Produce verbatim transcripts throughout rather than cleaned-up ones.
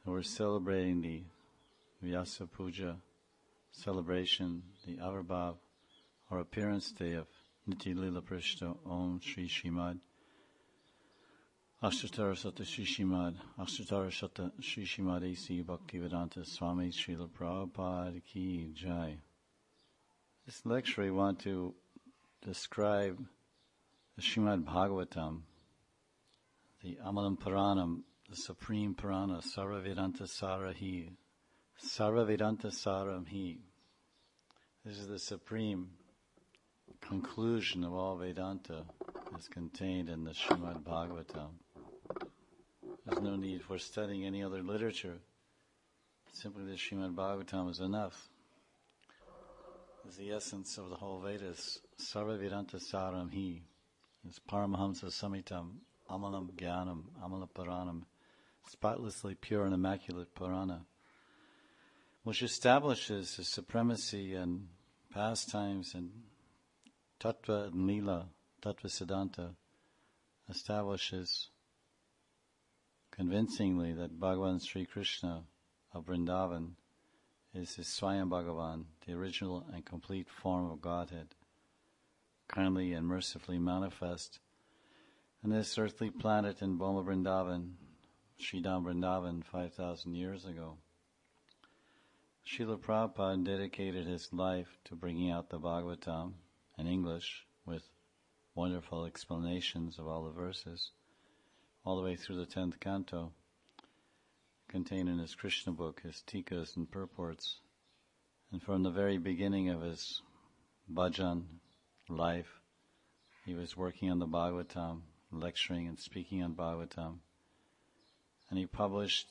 We're celebrating the Vyasa Puja celebration, the Avirbhav, or appearance day of Nitya Lila Prishta Om Shri Shrimad Ashtatara Sata Shri Shrimad Ashtatara Sata Shri Shrimad A C Bhaktivedanta Swami Srila Prabhupada Ki Jai. This lecture I want to describe the Srimad Bhagavatam, the Amalam Puranam, the Supreme Purana, Sarva Vedanta Sarahi, Sarva Vedanta Saramhi. This is the supreme conclusion of all Vedanta is contained in the Srimad Bhagavatam. There's no need for studying any other literature. Simply the Srimad Bhagavatam is enough. It's the essence of the whole Vedas. Sarva Vedanta Saramhi. It's Paramahamsa Samitam, Amalam Jnanam, Amala Puranam, spotlessly pure and immaculate Purana, which establishes the supremacy and pastimes and Tattva and Lila, Tattva Siddhanta, establishes convincingly that Bhagavan Sri Krishna of Vrindavan is his Swayam Bhagavan, the original and complete form of Godhead, kindly and mercifully manifest in this earthly planet in Boma Vrindavan, Sridham Vrindavan, five thousand years ago. Srila Prabhupada dedicated his life to bringing out the Bhagavatam in English with wonderful explanations of all the verses, all the way through the tenth canto, contained in his Krishna book, his tikas and purports. And from the very beginning of his bhajan life, he was working on the Bhagavatam, lecturing and speaking on Bhagavatam. And he published,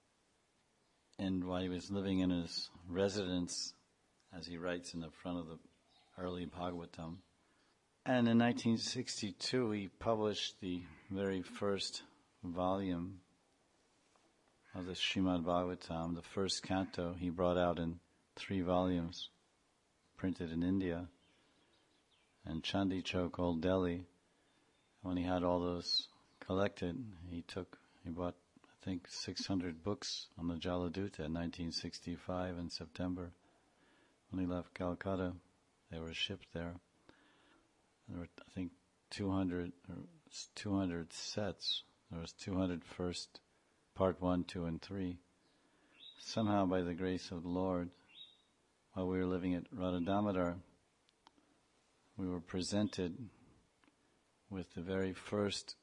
and while he was living in his residence, as he writes in the front of the early Bhagavatam. And in nineteen sixty-two, he published the very first volume of the Srimad Bhagavatam, the first canto. He brought out in three volumes, printed in India, and Chandi Chowk, Old Delhi. When he had all those collected, he took, he bought, I think, six hundred books on the Jaladuta in nineteen sixty-five in September. When he left Calcutta, they were shipped there. There were, I think, two hundred, or two hundred sets. There was two hundred first, part one, two, and three. Somehow, by the grace of the Lord, while we were living at Radha Damodar, we were presented with the very first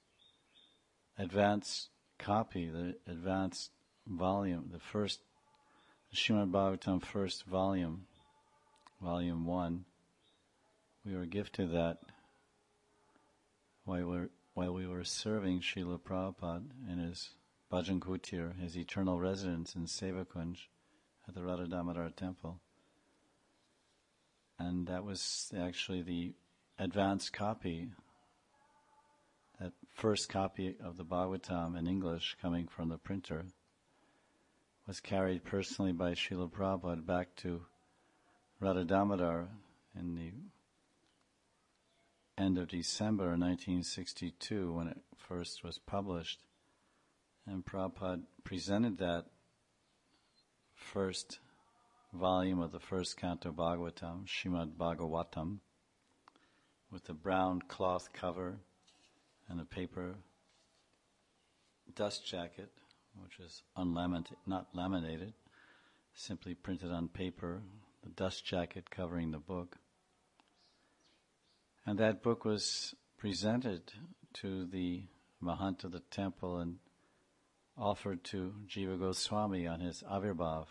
advanced copy, the advanced volume, the first Srimad Bhagavatam first volume, volume one. We were gifted that while we were, while we were serving Srila Prabhupada in his Bhajan Kutir, his eternal residence in Sevakunj at the Radha Damodar temple. And that was actually the advanced copy, that first copy of the Bhagavatam in English coming from the printer, was carried personally by Srila Prabhupada back to Radha Damodar in the end of December nineteen sixty-two when it first was published. And Prabhupada presented that first volume of the first canto Bhagavatam, Srimad Bhagavatam, with a brown cloth cover and a paper dust jacket, which is unlaminated, not laminated, simply printed on paper, the dust jacket covering the book. And that book was presented to the Mahant of the temple and offered to Jiva Goswami on his Avirbhav,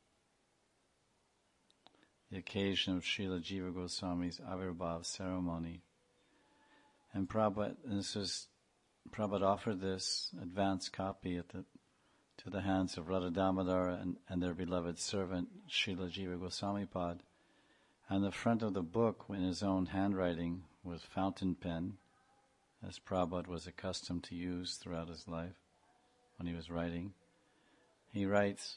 the occasion of Srila Jiva Goswami's Avirbhav ceremony. And Prabhupada, and this was, Prabhupada offered this advanced copy at the, to the hands of Radha Damodar and, and their beloved servant, Srila Jiva Goswami Pad. And the front of the book, in his own handwriting, with fountain pen, as Prabhupada was accustomed to use throughout his life when he was writing. He writes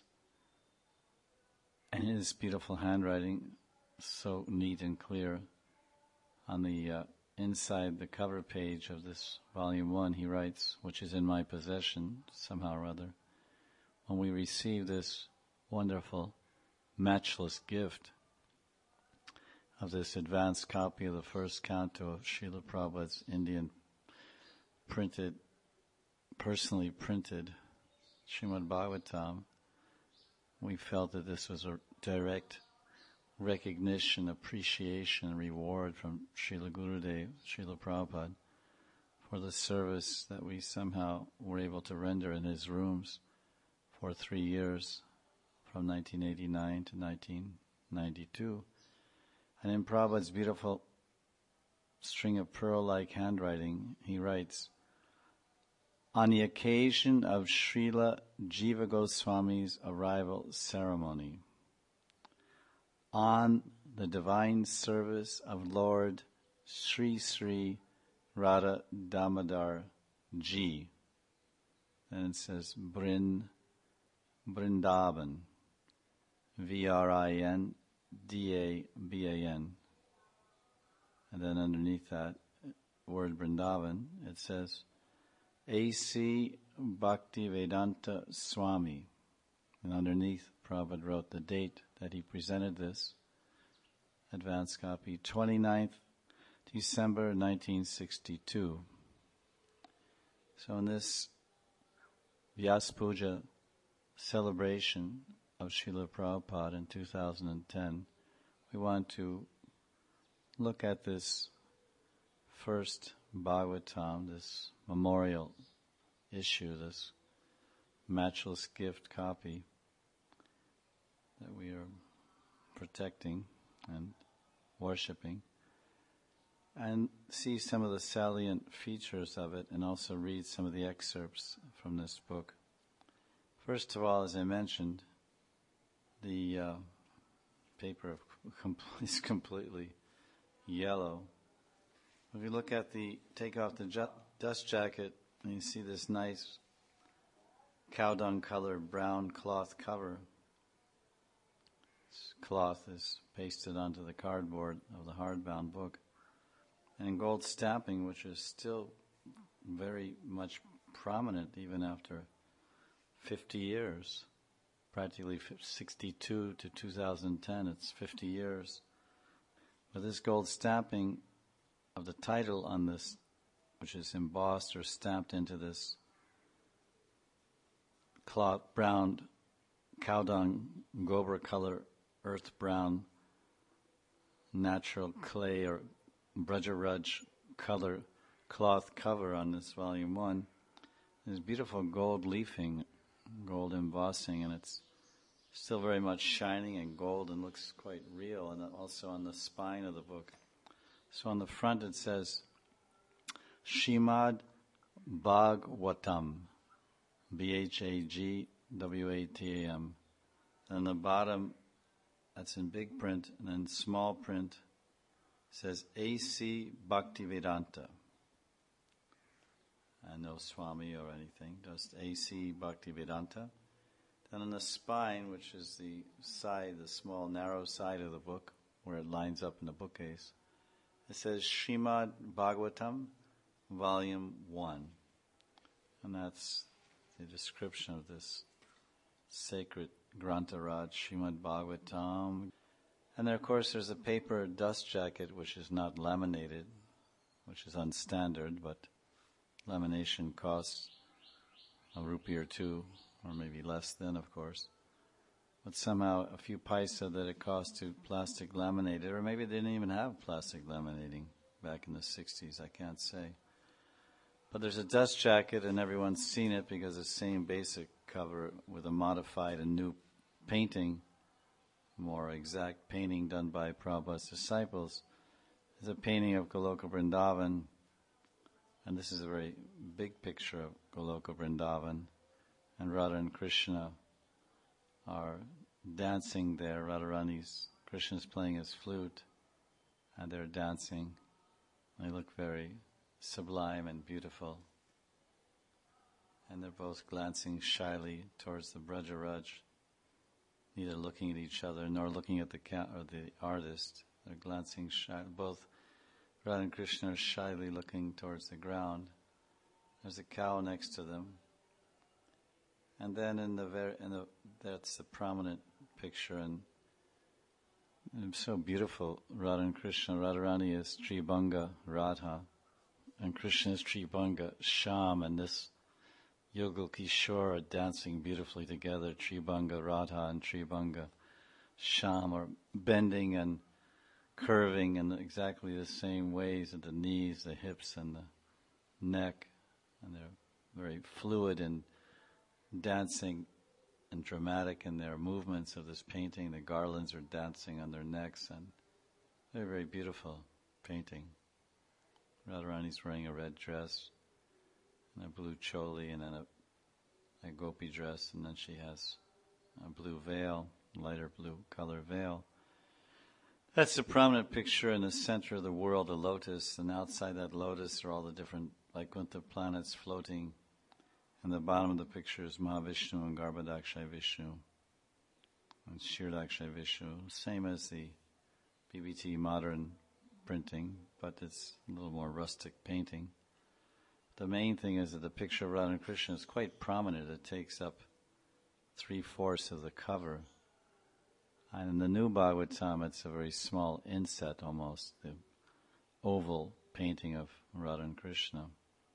in his beautiful handwriting, so neat and clear, on the uh, inside the cover page of this volume one, he writes, which is in my possession somehow or other, when we receive this wonderful, matchless gift of this advanced copy of the first canto of Srila Prabhupada's Indian printed, personally printed Srimad Bhagavatam, we felt that this was a direct recognition, appreciation, reward from Srila Gurudev, Srila Prabhupada, for the service that we somehow were able to render in his rooms for three years, from nineteen eighty-nine to nineteen ninety-two. And in Prabhupada's beautiful string of pearl-like handwriting, he writes, on the occasion of Srila Jiva Goswami's arrival ceremony, on the divine service of Lord Sri Sri Radha Damodar Ji, and it says Brin, Vrindavan, V R I N D A B A N, and then underneath that word Vrindavan, it says A C Bhaktivedanta Swami. And underneath, Prabhupada wrote the date that he presented this advanced copy, twenty-ninth December nineteen sixty-two. So in this Vyas Puja celebration of Srila Prabhupada in two thousand ten, we want to look at this first Bhagavatam, this memorial issue, this matchless gift copy that we are protecting and worshipping, and see some of the salient features of it, and also read some of the excerpts from this book. First of all, as I mentioned, the uh, paper is completely yellow. If you look at the, take off the ju- dust jacket, and you see this nice cow dung colored brown cloth cover. This cloth is pasted onto the cardboard of the hardbound book. And in gold stamping, which is still very much prominent even after fifty years, practically sixty-two to two thousand ten, it's fifty years. But this gold stamping of the title on this, which is embossed or stamped into this cloth, brown, cow dung, gobar color, earth brown, natural clay or Brajaraj color cloth cover on this volume one. There's beautiful gold leafing, gold embossing, and it's still very much shining and gold and looks quite real, and also on the spine of the book. So on the front it says, Srimad Bhagavatam, B H A G W A T A M. And on the bottom, that's in big print, and in small print, it says A C Bhaktivedanta. And no Swami or anything, just A C Bhaktivedanta. Then on the spine, which is the side, the small narrow side of the book, where it lines up in the bookcase, it says Srimad Bhagavatam, Volume one. And that's the description of this sacred Grantaraj, Srimad Bhagavatam. And then, of course, there's a paper dust jacket, which is not laminated, which is unstandard, but lamination costs a rupee or two, or maybe less than, of course. But somehow a few paisa that it cost to plastic laminate it, or maybe they didn't even have plastic laminating back in the sixties, I can't say. But there's a dust jacket, and everyone's seen it because the same basic cover with a modified and new painting, more exact painting done by Prabhupada's disciples, is a painting of Goloka Vrindavan, and this is a very big picture of Goloka Vrindavan, and Radha and Krishna are dancing there. Radharani's, Krishna's playing his flute, and they're dancing. They look very sublime and beautiful. And they're both glancing shyly towards the Brajaraj, neither looking at each other nor looking at the ca- or the artist. They're glancing shy. Both Radha and Krishna are shyly looking towards the ground. There's a cow next to them. And then in the very, in the, that's the prominent picture, and, and it's so beautiful. Radha and Krishna, Radharani is Tribhanga Radha, and Krishna is Tribhanga Shyam, and this Yugal Kishore are dancing beautifully together. Tribhanga Radha and Tribhanga Shyam are bending and curving in exactly the same ways at the knees, the hips, and the neck, and they're very fluid and dancing and dramatic in their movements of this painting. The garlands are dancing on their necks, and very, very beautiful painting. Radharani's wearing a red dress and a blue choli, and then a, a gopi dress, and then she has a blue veil, lighter blue color veil. That's the prominent picture in the center of the world, a lotus, and outside that lotus are all the different Vaikuntha planets floating. And the bottom of the picture is Mahavishnu and Garbhodakshay Vishnu and Kshirodakshay Vishnu, same as the B B T modern printing, but it's a little more rustic painting. The main thing is that the picture of Radha and Krishna is quite prominent. It takes up three-fourths of the cover. And in the new Bhagavatam, it's a very small inset almost, the oval painting of Radha and Krishna.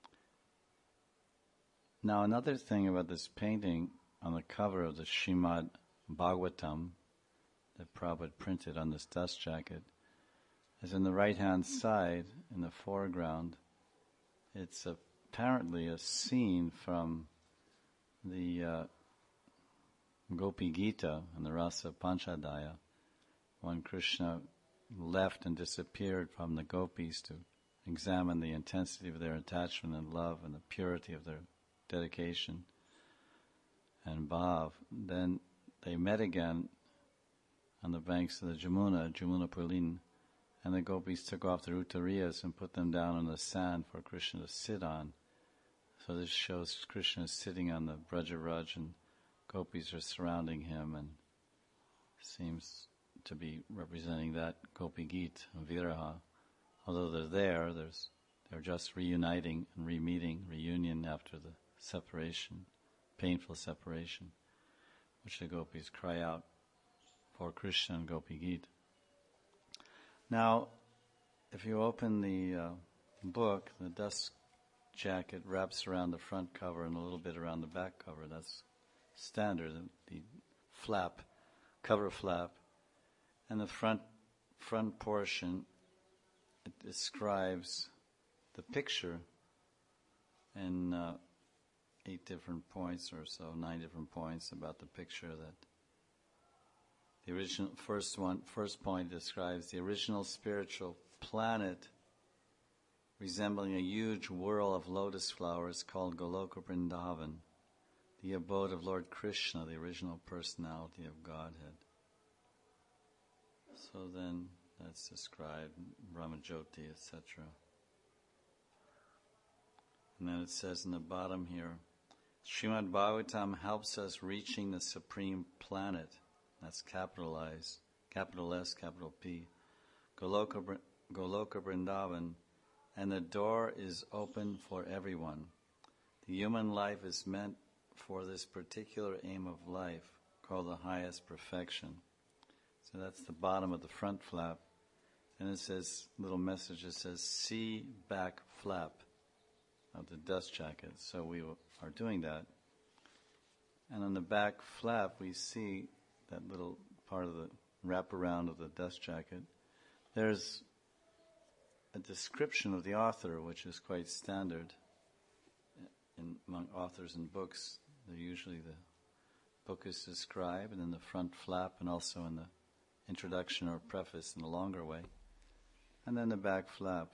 Now, another thing about this painting on the cover of the Srimad Bhagavatam that Prabhupada printed on this dust jacket is in the right-hand side, in the foreground, it's apparently a scene from the uh, Gopi Gita and the Rasa Panchadaya, when Krishna left and disappeared from the gopis to examine the intensity of their attachment and love and the purity of their dedication and bhav. Then they met again on the banks of the Jamuna, Jamuna Purlin, and the gopis took off their uttariyas and put them down on the sand for Krishna to sit on. So this shows Krishna sitting on the Brajaraj, and gopis are surrounding him, and seems to be representing that Gopi Gita, Viraha. Although they're there, there's, they're just reuniting and re-meeting, reunion after the separation, painful separation, which the gopis cry out for Krishna and Gopi Gita. Now, if you open the uh, book, the dust jacket wraps around the front cover and a little bit around the back cover. That's standard, the, the flap, cover flap. And the front front portion, it describes the picture in uh, eight different points or so, nine different points about the picture. That the original first one, first point describes the original spiritual planet resembling a huge whirl of lotus flowers called Goloka Vrindavan, the abode of Lord Krishna, the original personality of Godhead. So then that's described, Brahmajyoti, et cetera. And then it says in the bottom here, Srimad Bhagavatam helps us reaching the supreme planet. That's capitalized, capital S, capital P. Goloka, Goloka Vrindavan, and the door is open for everyone. The human life is meant for this particular aim of life, called the highest perfection. So that's the bottom of the front flap. And it says, little message that says, see back flap of the dust jacket. So we are doing that. And on the back flap, we see that little part of the wraparound of the dust jacket. There's a description of the author, which is quite standard in, among authors and books. They're usually the book is described, and in the front flap, and also in the introduction or preface in the longer way, and then the back flap.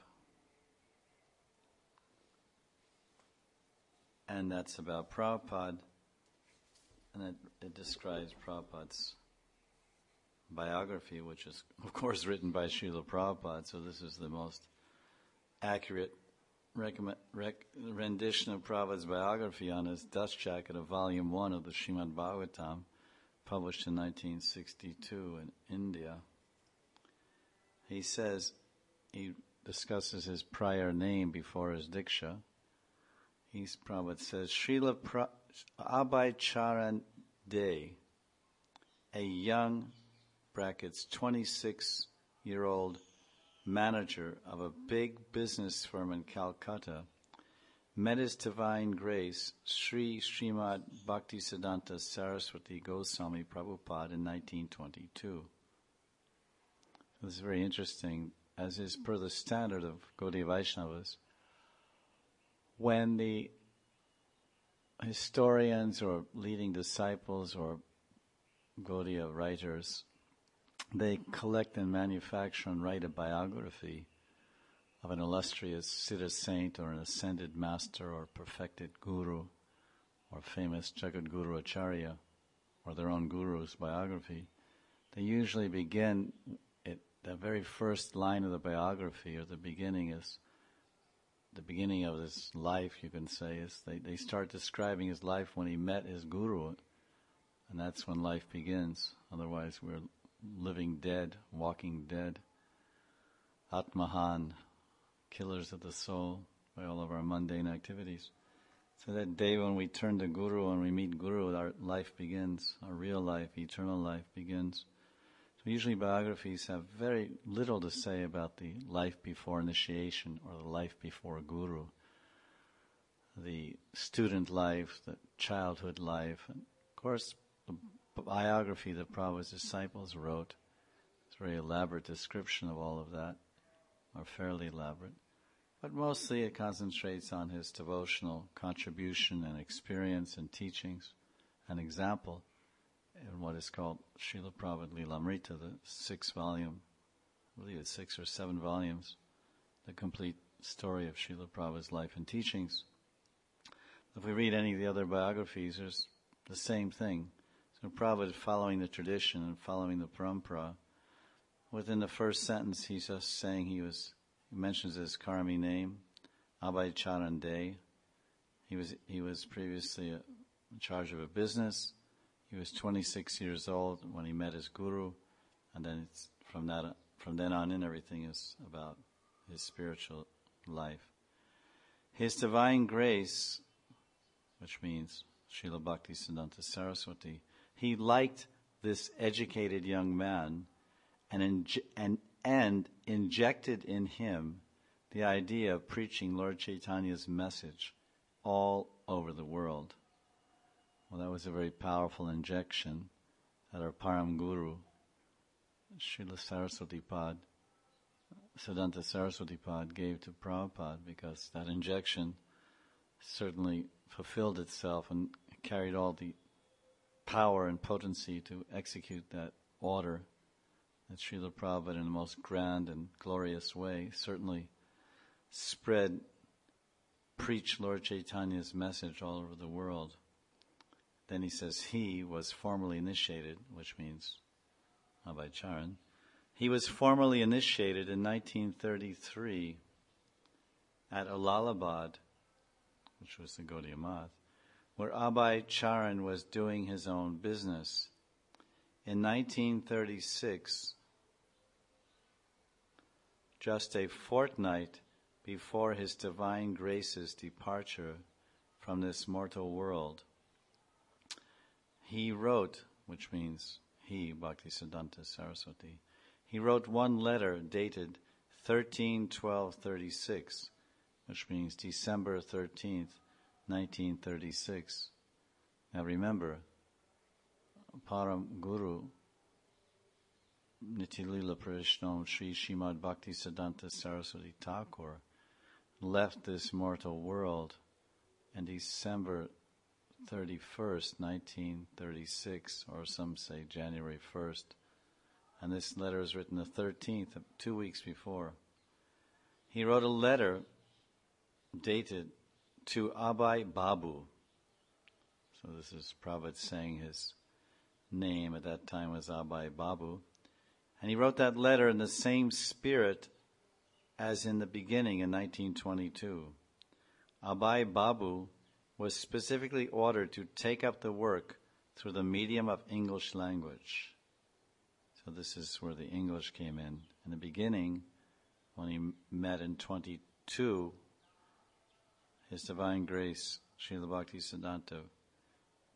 And that's about Prabhupada, and it, it describes Prabhupada's biography, which is, of course, written by Srila Prabhupada, so this is the most accurate recommend, rec, rendition of Prabhupada's biography on his dust jacket of Volume one of the Srimad Bhagavatam, published in nineteen sixty-two in India. He says, he discusses his prior name before his Diksha. He's, Prabhupada says, Srila, pra, Abhay Charan De, a young, brackets, twenty-six-year-old manager of a big business firm in Calcutta, met His Divine Grace, Sri Srimad Bhaktisiddhanta Saraswati Goswami Prabhupada in nineteen twenty-two. This is very interesting, as is per the standard of Gaudiya Vaishnavas. When the historians or leading disciples or Gaudiya writers, they collect and manufacture and write a biography of an illustrious Siddha saint or an ascended master or perfected guru or famous Jagat Guru Acharya or their own guru's biography. They usually begin, it, the very first line of the biography or the beginning is, the beginning of his life, you can say, is they, they start describing his life when he met his guru, and that's when life begins. Otherwise we're living dead, walking dead, Atmahan, killers of the soul by all of our mundane activities. So that day when we turn to Guru and we meet Guru, our life begins, our real life, eternal life begins. So usually biographies have very little to say about the life before initiation or the life before Guru, the student life, the childhood life. And of course, the biography that Prabhupada's disciples wrote, it's a very elaborate description of all of that, or fairly elaborate. But mostly it concentrates on his devotional contribution and experience and teachings and example in what is called Srila Prabhupada Lilamrita, the six-volume, I believe it's six or seven volumes, the complete story of Srila Prabhupada's life and teachings. If we read any of the other biographies, there's the same thing. So Prabhupada, following the tradition and following the parampara, within the first sentence he's just saying he was, he mentions his Karmi name, Abhay Charan De. He was he was previously a, in charge of a business. He was twenty-six years old when he met his guru, and then it's from that from then on in everything is about his spiritual life. His Divine Grace, which means Srila Bhaktisiddhanta Saraswati, he liked this educated young man and, inj- and, and injected in him the idea of preaching Lord Chaitanya's message all over the world. Well, that was a very powerful injection that our Param Guru, Srila Saraswati Pad, Siddhanta Saraswati Pad, gave to Prabhupada, because that injection certainly fulfilled itself and carried all the power and potency to execute that order that Srila Prabhupada, in the most grand and glorious way, certainly spread, preached Lord Chaitanya's message all over the world. Then he says he was formally initiated, which means Abhay Charan. He was formally initiated in nineteen thirty-three at Allahabad, which was the Gaudiya Math, where Abhay Charan was doing his own business. In nineteen thirty-six, just a fortnight before His Divine Grace's departure from this mortal world, he wrote, which means he, Bhaktisiddhanta Saraswati, he wrote one letter dated thirteen twelve thirty-six, which means December thirteenth, nineteen thirty-six. Now remember, Param Guru, Nitilila Prishnom Sri Srimad Bhaktisiddhanta Saraswati Thakur, left this mortal world on December thirty-first, nineteen thirty-six, or some say January first. And this letter is written the thirteenth, two weeks before. He wrote a letter dated to Abhay Babu. So this is Prabhupada saying his name at that time was Abhay Babu. And he wrote that letter in the same spirit as in the beginning in nineteen twenty-two. Abhay Babu was specifically ordered to take up the work through the medium of English language. So this is where the English came in. In the beginning, when he met in twenty-two, His Divine Grace, Srila Bhaktisiddhanta,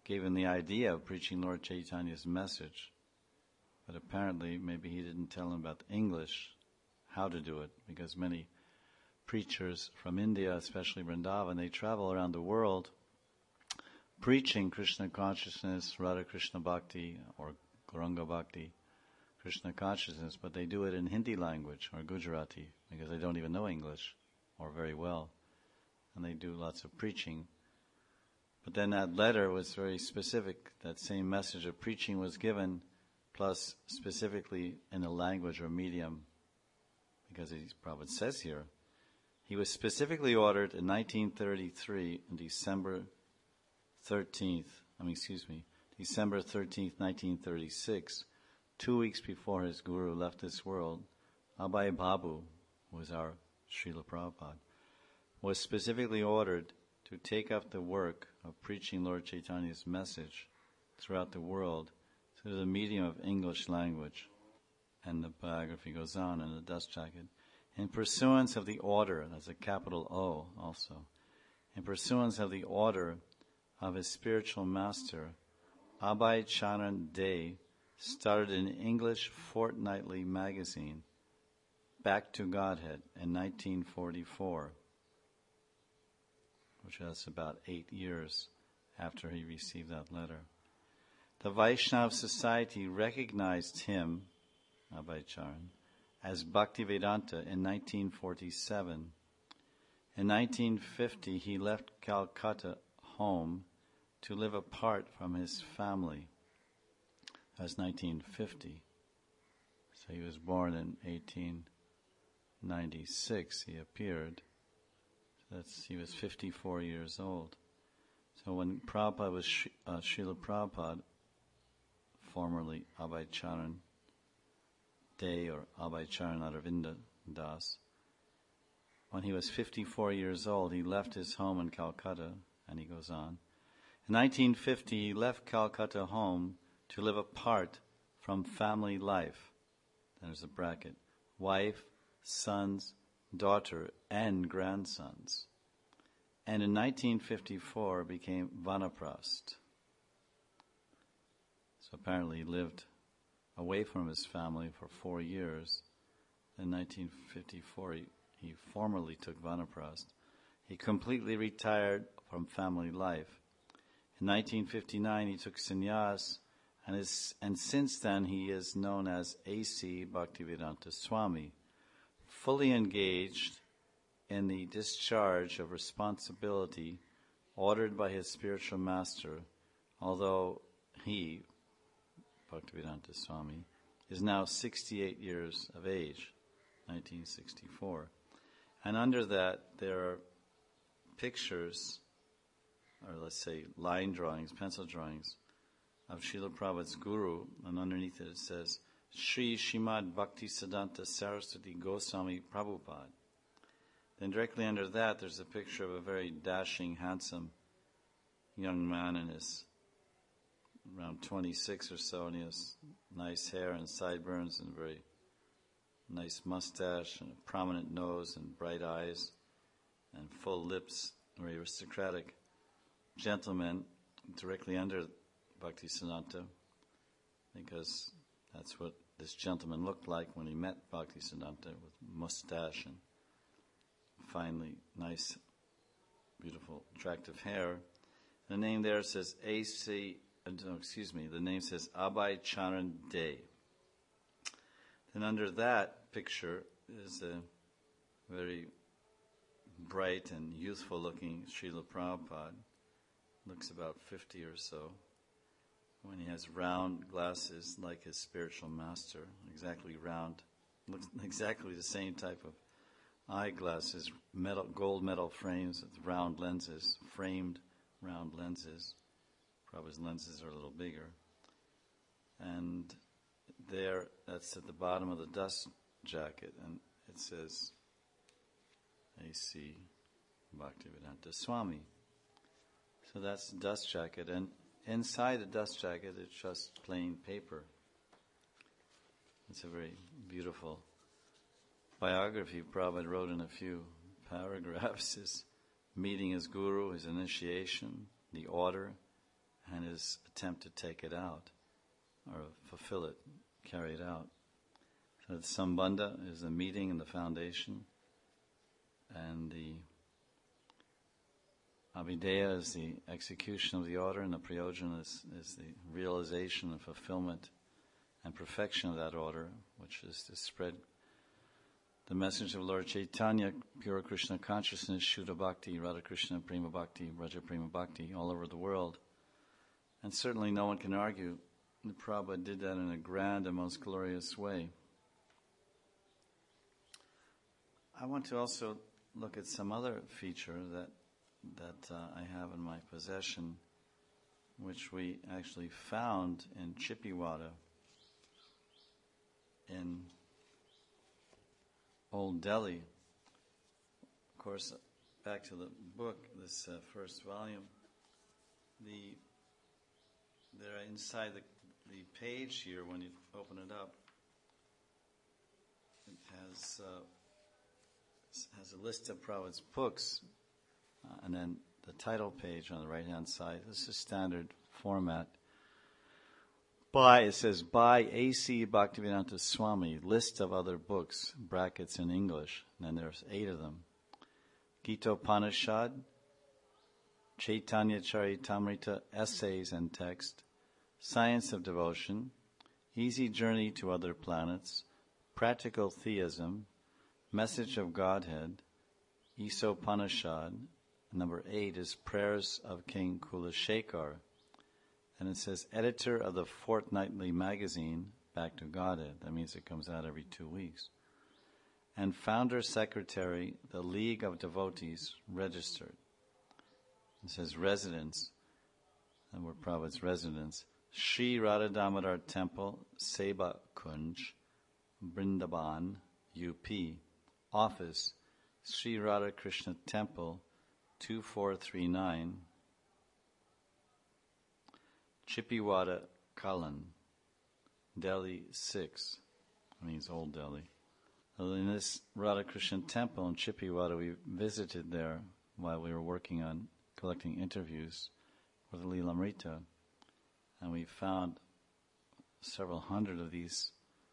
gave him the idea of preaching Lord Chaitanya's message. But apparently, maybe he didn't tell him about English, how to do it, because many preachers from India, especially Vrindavan, they travel around the world preaching Krishna consciousness, Radha Krishna Bhakti, or Gauranga Bhakti, Krishna consciousness, but they do it in Hindi language or Gujarati, because they don't even know English, or very well, and they do lots of preaching. But then that letter was very specific. That same message of preaching was given, plus specifically in a language or medium, because as Prabhupada says here, he was specifically ordered in nineteen thirty-three, on December thirteenth, I mean, excuse me, December thirteenth, nineteen thirty-six, two weeks before his guru left this world, Abhay Babu, who was our Srila Prabhupada, was specifically ordered to take up the work of preaching Lord Chaitanya's message throughout the world through the medium of English language. And the biography goes on in the dust jacket. In pursuance of the order, that's a capital O also, in pursuance of the order of his spiritual master, Abhay Charan Dey started an English fortnightly magazine, Back to Godhead, in nineteen forty-four, which was about eight years after he received that letter. The Vaishnav Society recognized him, Abhay Charan, as Bhaktivedanta in nineteen forty-seven. In nineteen fifty, he left Calcutta home to live apart from his family. That was nineteen fifty. So he was born in eighteen ninety-six, he appeared. That's, he was fifty-four years old. So when Prabhupada was, uh, Srila Prabhupada, formerly Abhay Charan Dey or Abhay Charan Aravinda Das, when he was fifty-four years old, he left his home in Calcutta, and he goes on. In nineteen fifty, he left Calcutta home to live apart from family life. There's a bracket. Wife, sons, daughter, and grandsons. And in nineteen fifty-four became Vanaprast. So apparently he lived away from his family for four years. In nineteen fifty-four, he, he formally took Vanaprast. He completely retired from family life. In nineteen fifty-nine, he took sannyas, and, is, and since then he is known as A C Bhaktivedanta Swami, fully engaged in the discharge of responsibility ordered by his spiritual master, although he, Bhaktivedanta Swami, is now sixty-eight years of age, nineteen sixty-four. And under that, there are pictures, or let's say line drawings, pencil drawings, of Srila Prabhupada's guru, and underneath it it says, Sri Shrimad Bhaktisiddhanta Saraswati Goswami Prabhupada. Then directly under that, there's a picture of a very dashing, handsome young man in his around twenty-six or so, and he has nice hair and sideburns and very nice mustache and a prominent nose and bright eyes and full lips, very aristocratic gentleman directly under Bhaktisiddhanta, because that's what this gentleman looked like when he met Bhaktisiddhanta, with mustache and finely nice, beautiful, attractive hair. The name there says A C, uh, no, excuse me, the name says Abhay Charan Dey. Then under that picture is a very bright and youthful looking Srila Prabhupada. Looks about fifty or so, when he has round glasses like his spiritual master, exactly round, looks exactly the same type of eyeglasses, metal, gold metal frames with round lenses, framed round lenses. Prabhupada's lenses are a little bigger. And there, that's at the bottom of the dust jacket, and it says A C Bhaktivedanta Swami. So that's the dust jacket, and inside the dust jacket it's just plain paper. It's a very beautiful biography Prabhupada wrote in a few paragraphs, his meeting his guru, his initiation, the order, and his attempt to take it out, or fulfill it, carry it out. So the Sambandha is the meeting and the foundation, and the Abhideya is the execution of the order, and the Prayojana is, is the realization and fulfillment and perfection of that order, which is to spread the message of Lord Chaitanya, pure Krishna consciousness, Shuddha Bhakti, Radha Krishna, Prema Bhakti, Raja Prema Bhakti, all over the world. And certainly no one can argue that Prabhupada did that in a grand and most glorious way. I want to also look at some other feature that that uh, I have in my possession, which we actually found in Chippiwada in Old Delhi. Of course, back to the book, this uh, first volume, the there inside the, the page here, when you open it up, it has uh, has a list of Prabhupada's books, uh, and then the title page on the right-hand side. This is standard format. By, it says, by A C Bhaktivedanta Swami, list of other books, brackets in English, and then there's eight of them. Gita-upanishad, Chaitanya Charitamrita, essays and text, Science of Devotion, Easy Journey to Other Planets, Practical Theism, Message of Godhead, Isopanishad. Number eight is Prayers of King Kulashekar. And it says, editor of the fortnightly magazine, Back to Godhead. That means it comes out every two weeks. And founder secretary, the League of Devotees, registered. It says residence, and we're Prabhupada's residence. Sri Radha Damodar Temple, Seba Kunj, Brindaban, U P. Office, Sri Radha Krishna Temple, two four three nine, Chippiwada, Kallan, Delhi six. That means Old Delhi. Well, in this Radha Krishna Temple in Chippiwada, we visited there while we were working on collecting interviews for the Lilamrita, and we found several hundred of these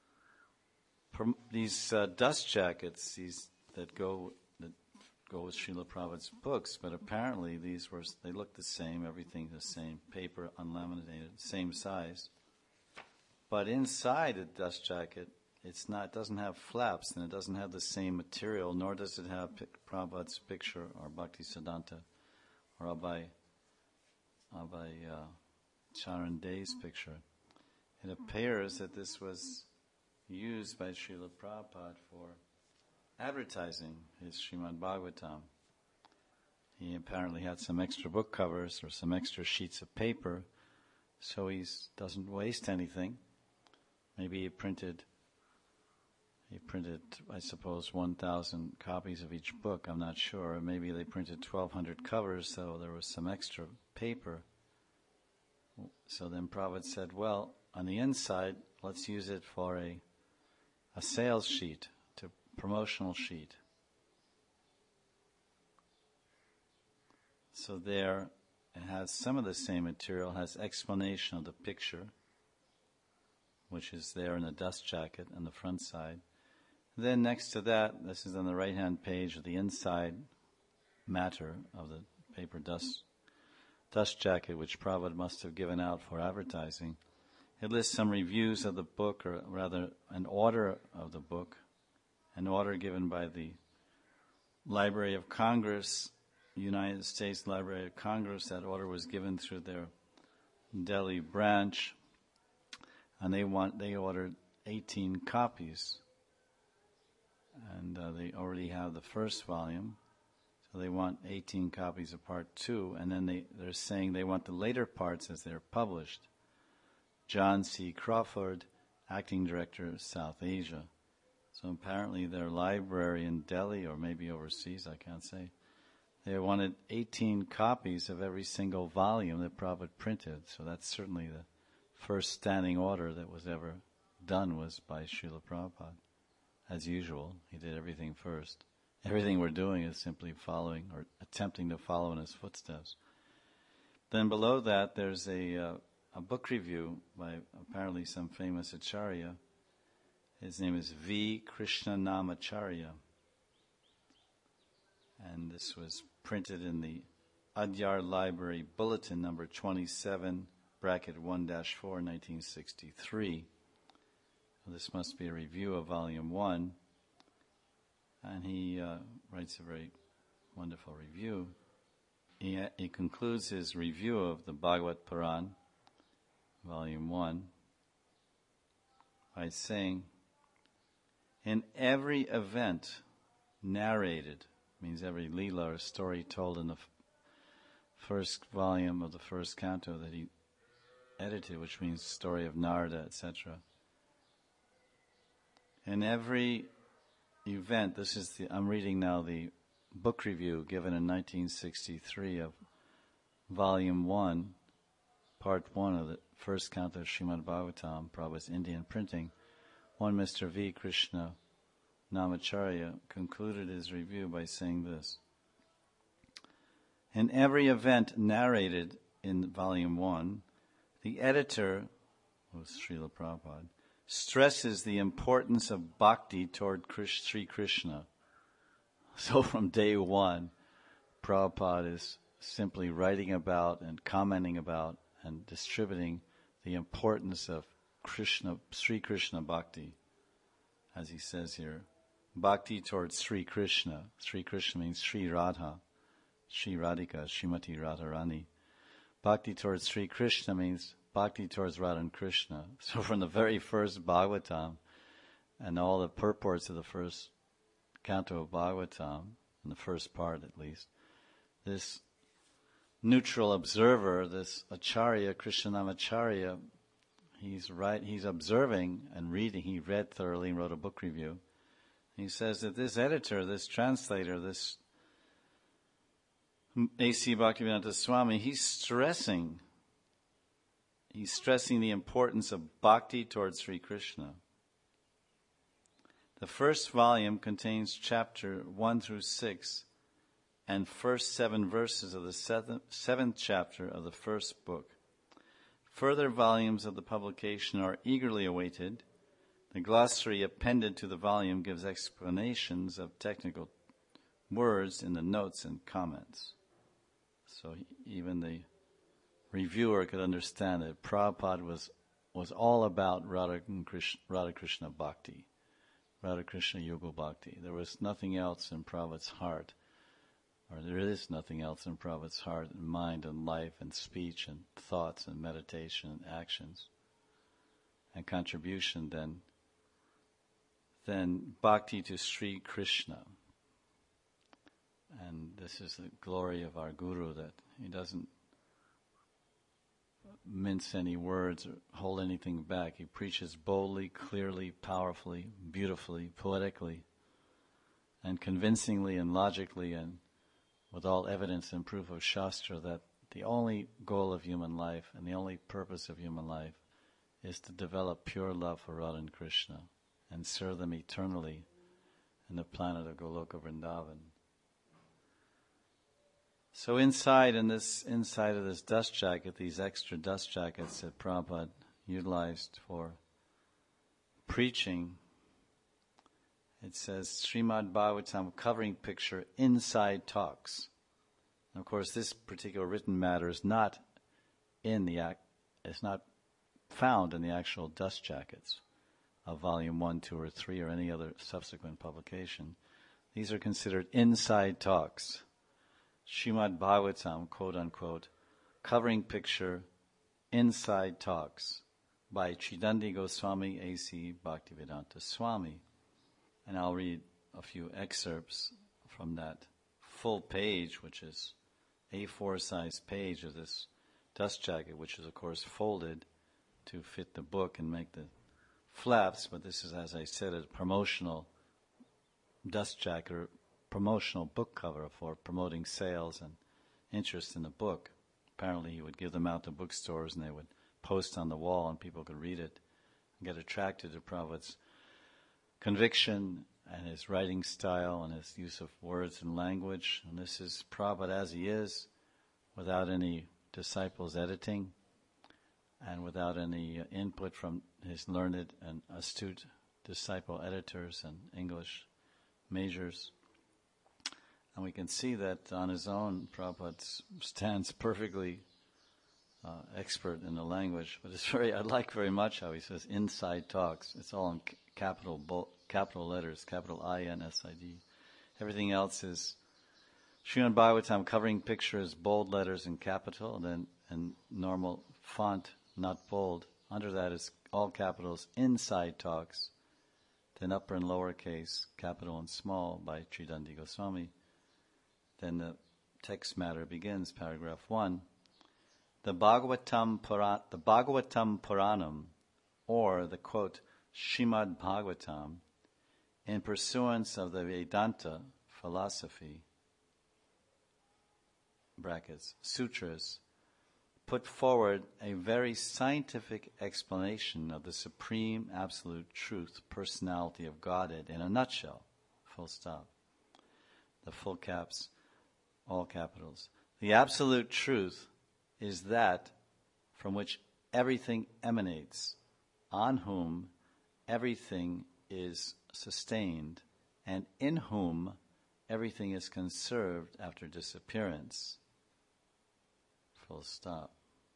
these uh, dust jackets, these that go that go with Srila Prabhupada's books. But apparently, these were they look the same. Everything's the same, paper, unlaminated, same size. But inside the dust jacket, it's not. It doesn't have flaps, and it doesn't have the same material. Nor does it have P- Prabhupada's picture or Bhaktisiddhanta or Abhay Abhay uh, Charan Dey's picture. It appears that this was used by Srila Prabhupada for advertising his Srimad Bhagavatam. He apparently had some extra book covers or some extra sheets of paper, so he doesn't waste anything. Maybe he printed, he printed, I suppose, one thousand copies of each book. I'm not sure. Maybe they printed twelve hundred covers, so there was some extra paper. So then Prabhupada said, well, on the inside, let's use it for a a sales sheet, to promotional sheet. So there, it has some of the same material, has explanation of the picture, which is there in the dust jacket on the front side. Then next to that, this is on the right-hand page of the inside matter of the paper dust dust jacket, which Prabhupada must have given out for advertising. It lists some reviews of the book, or rather an order of the book, an order given by the Library of Congress, United States Library of Congress. That order was given through their Delhi branch, and they want they ordered eighteen copies, and uh, they already have the first volume, so they want eighteen copies of part two, and then they, they're saying they want the later parts as they're published. John C. Crawford, Acting Director of South Asia. So apparently their library in Delhi, or maybe overseas, I can't say, they wanted eighteen copies of every single volume that Prabhupada printed. So that's certainly the first standing order that was ever done was by Srila Prabhupada. As usual, he did everything first. Everything we're doing is simply following or attempting to follow in his footsteps. Then below that, there's a uh, a book review by apparently some famous acharya. His name is V. Krishnanamacharya. And this was printed in the Adyar Library Bulletin number twenty-seven, bracket one dash four, nineteen sixty-three. This must be a review of volume one. And he uh, writes a very wonderful review. He, he concludes his review of the Bhagavad Puran, volume one, by saying, in every event narrated, means every Leela or story told in the f- first volume of the first canto that he edited, which means story of Narada, et cetera. In every event, this is the, I'm reading now the book review given in nineteen sixty-three of volume one, part one of the first canto of Srimad Bhagavatam, Prabhupada's Indian printing. One Mister V. Krishna Namacharya concluded his review by saying this. In every event narrated in volume one, the editor, who's Srila Prabhupada, stresses the importance of bhakti toward Sri Krishna. So from day one, Prabhupada is simply writing about and commenting about and distributing the importance of Krishna, Sri Krishna bhakti, as he says here. Bhakti towards Sri Krishna. Sri Krishna means Sri Radha, Sri Radhika, Srimati Radharani. Bhakti towards Sri Krishna means bhakti towards Radha and Krishna. So from the very first Bhagavatam and all the purports of the first canto of Bhagavatam, in the first part at least, this neutral observer, this Acharya, Krishnanamacharya, he's right, he's observing and reading. He read thoroughly and wrote a book review. He says that this editor, this translator, this A C Bhaktivedanta Swami, he's stressing, he's stressing the importance of bhakti towards Sri Krishna. The first volume contains chapter one through six and first seven verses of the seventh, seventh chapter of the first book. Further volumes of the publication are eagerly awaited. The glossary appended to the volume gives explanations of technical words in the notes and comments. So even the reviewer could understand that Prabhupada was was all about Radha Krishna, Radha Krishna Bhakti, Radha Krishna Yugal Bhakti. There was nothing else in Prabhupada's heart, or there is nothing else in Prabhupada's heart and mind and life and speech and thoughts and meditation and actions and contribution than than bhakti to Sri Krishna. And this is the glory of our Guru, that he doesn't mince any words or hold anything back. He preaches boldly, clearly, powerfully, beautifully, poetically, and convincingly and logically, and with all evidence and proof of Shastra, that the only goal of human life and the only purpose of human life is to develop pure love for Radha and Krishna and serve them eternally in the planet of Goloka Vrindavan. So inside in this inside of this dust jacket, these extra dust jackets that Prabhupada utilized for preaching, it says Srimad Bhagavatam covering picture inside talks. And of course, this particular written matter is not in the act, it's not found in the actual dust jackets of volume one, two, or three, or any other subsequent publication. These are considered inside talks. Srimad Bhagavatam, quote unquote, covering picture, inside talks by Chidandi Goswami A C Bhaktivedanta Swami. And I'll read a few excerpts from that full page, which is A four size page of this dust jacket, which is of course folded to fit the book and make the flaps, but this is, as I said, a promotional dust jacket, or promotional book cover for promoting sales and interest in the book. Apparently he would give them out to bookstores and they would post on the wall and people could read it and get attracted to Prabhupada's conviction and his writing style and his use of words and language. And this is Prabhupada as he is, without any disciple's editing and without any uh, input from his learned and astute disciple editors and English majors. And we can see that on his own, Prabhupada stands perfectly uh, expert in the language. But it's very, I like very much how he says inside talks. It's all in c- capital bo- capital letters, capital I N S I D. Everything else is Srimad Bhagavatam covering pictures, bold letters in capital, and then and normal font, not bold. Under that is all capitals, inside talks, then upper and lower case, capital and small by Tridandi Goswami. Then the text matter begins, paragraph one. The Bhagavatam, Puran, the Bhagavatam Puranam, or the quote, Srimad Bhagavatam, in pursuance of the Vedanta philosophy, brackets, sutras, put forward a very scientific explanation of the supreme absolute truth, personality of Godhead in a nutshell, full stop. The full caps, all capitals. The absolute truth is that from which everything emanates, on whom everything is sustained, and in whom everything is conserved after disappearance. Full stop.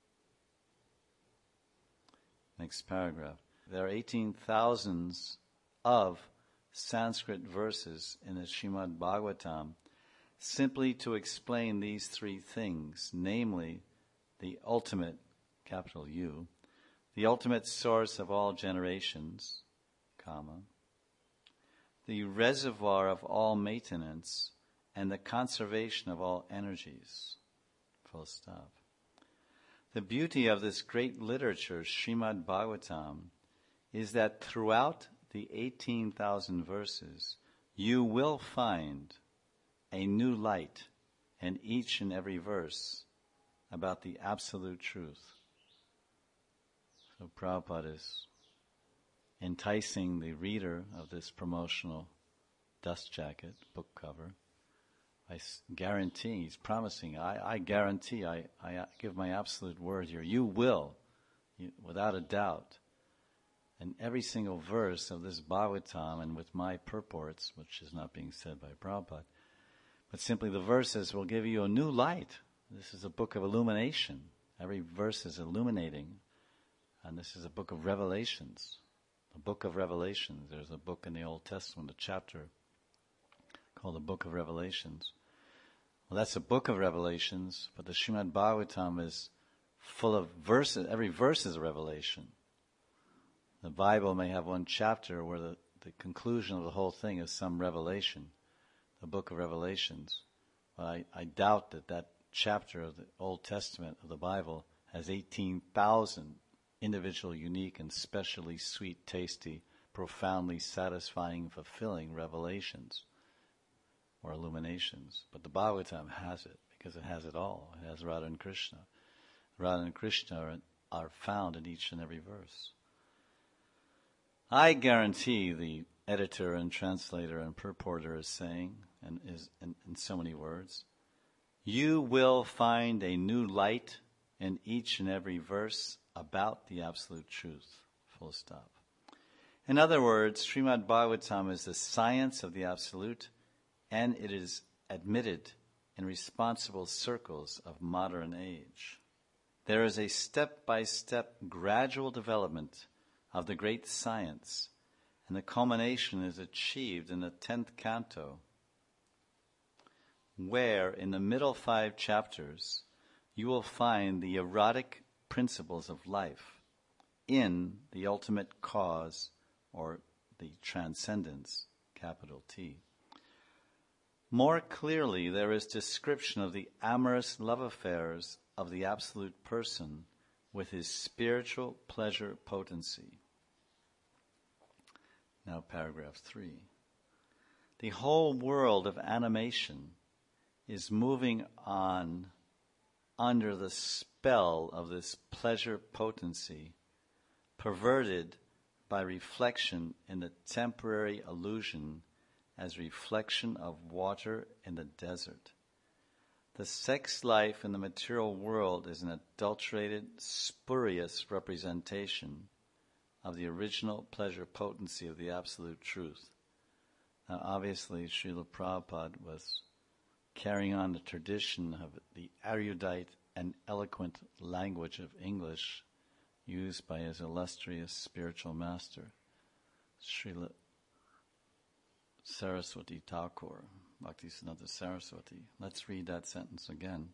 Next paragraph. There are eighteen thousands of Sanskrit verses in the Srimad Bhagavatam simply to explain these three things, namely the ultimate, capital U, the ultimate source of all generations, comma, the reservoir of all maintenance, and the conservation of all energies, full stop. The beauty of this great literature, Srimad Bhagavatam, is that throughout the eighteen thousand verses, you will find a new light in each and every verse about the absolute truth. So Prabhupada is enticing the reader of this promotional dust jacket, book cover. I guarantee, he's promising, I, I guarantee, I, I give my absolute word here, you will, you, without a doubt, in every single verse of this Bhagavatam and with my purports, which is not being said by Prabhupada, but simply the verses will give you a new light. This is a book of illumination. Every verse is illuminating, and this is a book of revelations. The book of Revelations. There's a book in the Old Testament, a chapter called the Book of Revelations. Well, that's a book of revelations, but the Srimad Bhagavatam is full of verses. Every verse is a revelation. The Bible may have one chapter where the, the conclusion of the whole thing is some revelation, the Book of Revelations. But I, I doubt that that chapter of the Old Testament of the Bible has eighteen thousand individual, unique, and specially sweet, tasty, profoundly satisfying, fulfilling revelations or illuminations. But the Bhagavatam has it, because it has it all. It has Radha and Krishna. Radha and Krishna are, are found in each and every verse. I guarantee the editor and translator and purporter is saying, and is in, in so many words, you will find a new light in each and every verse about the absolute truth. Full stop. In other words, Srimad Bhagavatam is the science of the absolute, and it is admitted in responsible circles of modern age. There is a step-by-step gradual development of the great science, and the culmination is achieved in the tenth canto, where in the middle five chapters you will find the erotic principles of life in the ultimate cause, or the transcendence, capital T. More clearly, there is description of the amorous love affairs of the absolute person with his spiritual pleasure potency. Now paragraph three. The whole world of animation is moving on under the spell of this pleasure potency, perverted by reflection in the temporary illusion as reflection of water in the desert. The sex life in the material world is an adulterated, spurious representation of the original pleasure potency of the Absolute Truth. Now, obviously, Srila Prabhupada was carrying on the tradition of the erudite and eloquent language of English used by his illustrious spiritual master, Srila Saraswati Thakur, Bhaktisiddhanta Saraswati. Let's read that sentence again.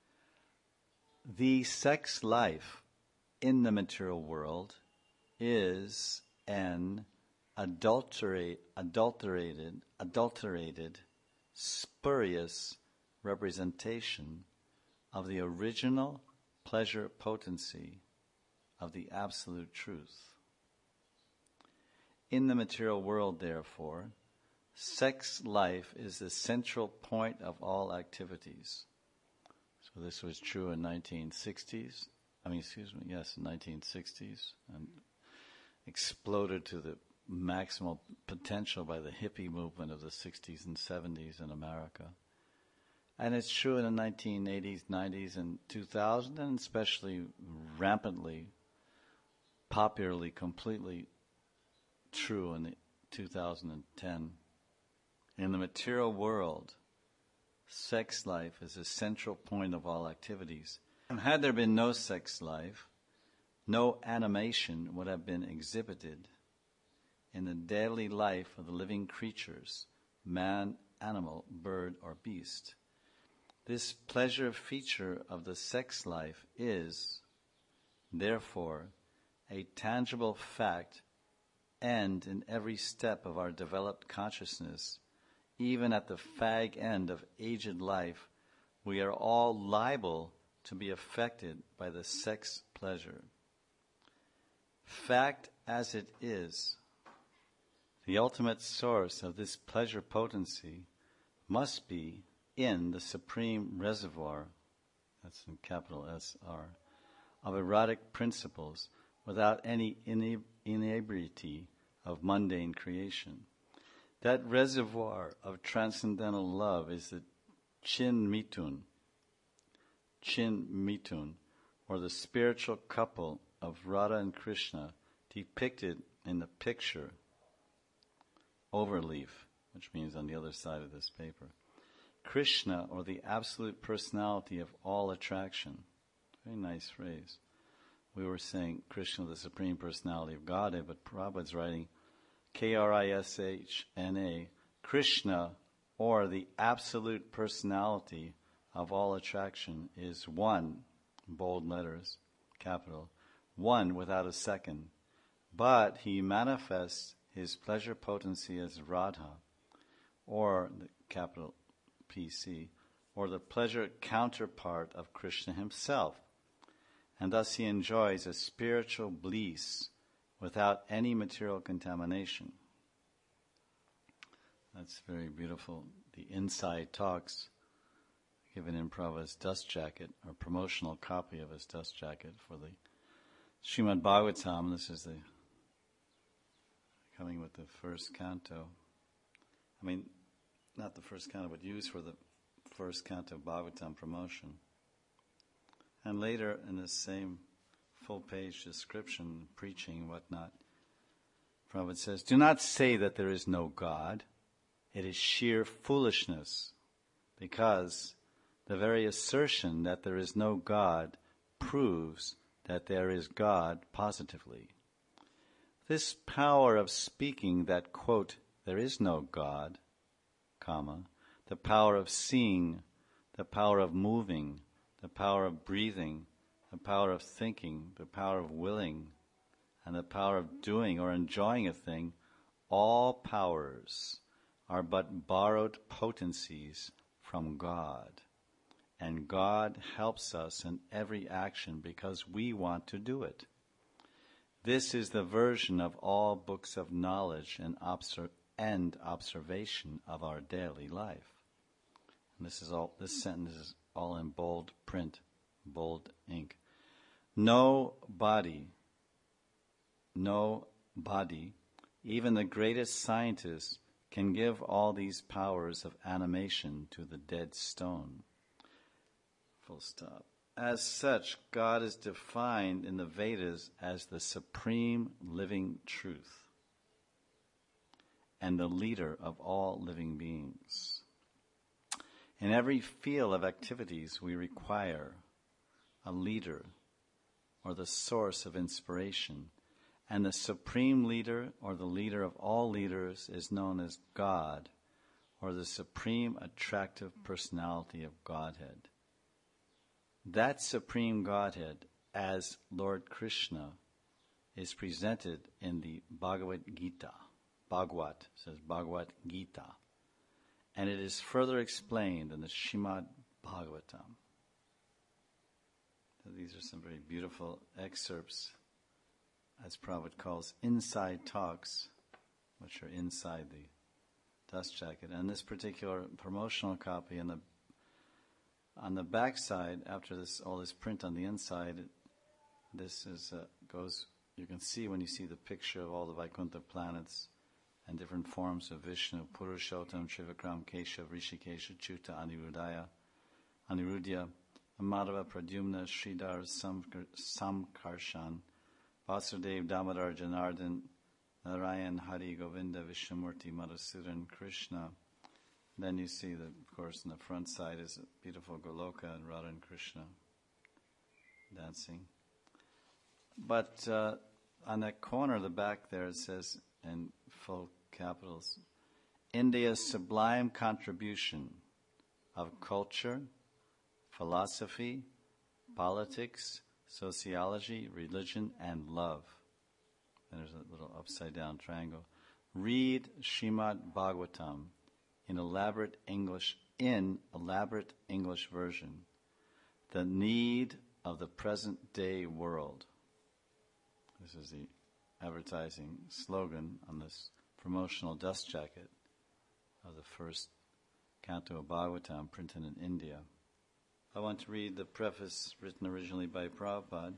The sex life in the material world is an adulterate, adulterated, adulterated, spurious representation of the original pleasure potency of the Absolute Truth. In the material world, therefore, sex life is the central point of all activities. So this was true in nineteen sixties. I mean, excuse me, yes, nineteen sixties, and exploded to the maximal potential by the hippie movement of the sixties and seventies in America. And it's true in the nineteen eighties, nineties, and two thousand, and especially rampantly, popularly, completely true in the two thousand ten. In the material world, sex life is a central point of all activities. And had there been no sex life, no animation would have been exhibited in the daily life of the living creatures, man, animal, bird, or beast. This pleasure feature of the sex life is, therefore, a tangible fact, and in every step of our developed consciousness, even at the fag end of aged life, we are all liable to be affected by the sex pleasure. Fact as it is, the ultimate source of this pleasure potency must be in the supreme reservoir, that's in capital S R, of erotic principles without any ineb- inebriety of mundane creation. That reservoir of transcendental love is the Chin Mitun, Chin Mitun, or the spiritual couple of Radha and Krishna depicted in the picture overleaf, which means on the other side of this paper. Krishna, or the absolute personality of all attraction. Very nice phrase. We were saying Krishna, the supreme personality of Godhead, but Prabhupada's writing K R I S H N A, Krishna, or the absolute personality of all attraction, is one, bold letters, capital, one without a second. But he manifests his pleasure potency as Radha, or the capital P C, or the pleasure counterpart of Krishna himself. And thus he enjoys a spiritual bliss without any material contamination. That's very beautiful. The inside talks given in Prabhupada's dust jacket, or promotional copy of his dust jacket for the Srimad Bhagavatam. This is the coming with the first canto. I mean, not the first canto, but used for the first canto Bhagavatam promotion. And later in the same full-page description, preaching, whatnot, Prabhupada says, do not say that there is no God. It is sheer foolishness, because the very assertion that there is no God proves that there is God positively. This power of speaking that, quote, there is no God, comma, the power of seeing, the power of moving, the power of breathing, the power of thinking, the power of willing, and the power of doing or enjoying a thing, all powers are but borrowed potencies from God. And God helps us in every action because we want to do it. This is the version of all books of knowledge and, obser- and observation of our daily life. And this is all. This sentence is all in bold print, bold ink. No body, no body, even the greatest scientist can give all these powers of animation to the dead stone. full stop. As such, God is defined in the Vedas as the supreme living truth and the leader of all living beings. In every field of activities, we require a leader or the source of inspiration, and the supreme leader or the leader of all leaders is known as God, or the supreme attractive personality of Godhead. That supreme Godhead, as Lord Krishna, is presented in the Bhagavad Gita. Bhagavad says Bhagavad Gita. And it is further explained in the Srimad Bhagavatam. So these are some very beautiful excerpts, as Prabhupada calls inside talks, which are inside the dust jacket. And this particular promotional copy, in the on the back side, after this all this print on the inside, this is uh, goes. You can see when you see the picture of all the Vaikuntha planets and different forms of Vishnu: Purushottam, Trivikram, Keshav, Rishikesha, Chuta, Anirudaya, Anirudhya, Madhava, Pradyumna, Sridhar, Samkarshan, Vasudev, Damodar, Janardhan, Narayan, Hari, Govinda, Vishnumurti, Madhusudan, Krishna. Then you see that, of course, on the front side is a beautiful Goloka and Radha and Krishna dancing. But uh, on that corner, the back there, it says in full capitals, India's sublime contribution of culture, philosophy, politics, sociology, religion, and love. And there's a little upside down triangle. Read Srimad Bhagavatam in elaborate English, in elaborate English version, the need of the present day world. This is the advertising slogan on this promotional dust jacket of the first canto of Bhagavatam printed in India. I want to read the preface written originally by Prabhupada.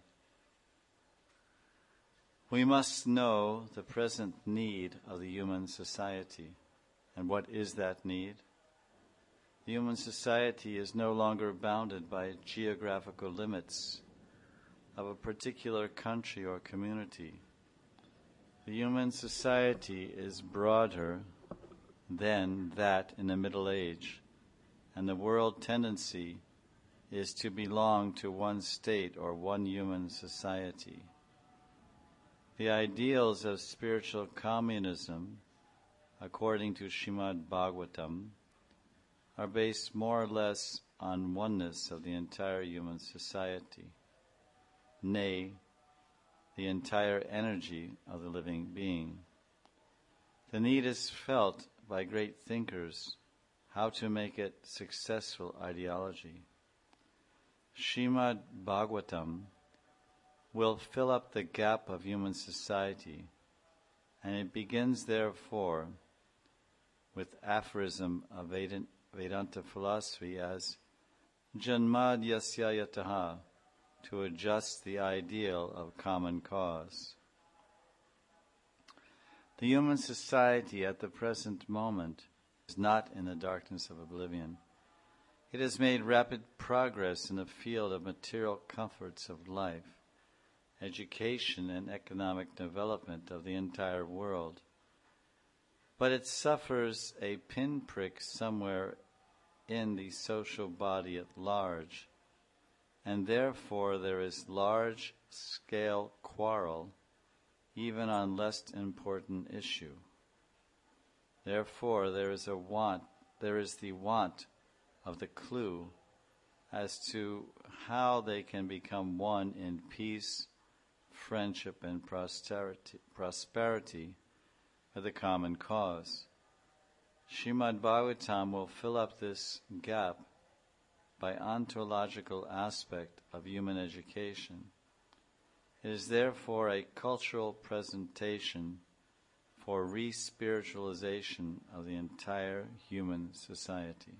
We must know the present need of the human society. And what is that need? The human society is no longer bounded by geographical limits of a particular country or community. The human society is broader than that in the Middle Age, and the world tendency is to belong to one state or one human society. The ideals of spiritual communism, according to Srimad Bhagavatam, are based more or less on oneness of the entire human society, nay, the entire energy of the living being. The need is felt by great thinkers how to make it successful ideology. Srimad Bhagavatam will fill up the gap of human society, and it begins therefore with aphorism of Vedant, Vedanta philosophy as Janmad Yasya Yataha, to adjust the ideal of common cause. The human society at the present moment is not in the darkness of oblivion. It has made rapid progress in the field of material comforts of life, education and economic development of the entire world. But it suffers a pinprick somewhere in the social body at large, and therefore there is large-scale quarrel even on less important issue. Therefore there is a want, there is the want of the clue as to how they can become one in peace, friendship, and prosperity, prosperity for the common cause. Srimad Bhagavatam will fill up this gap by ontological aspect of human education. It is therefore a cultural presentation for re-spiritualization of the entire human society.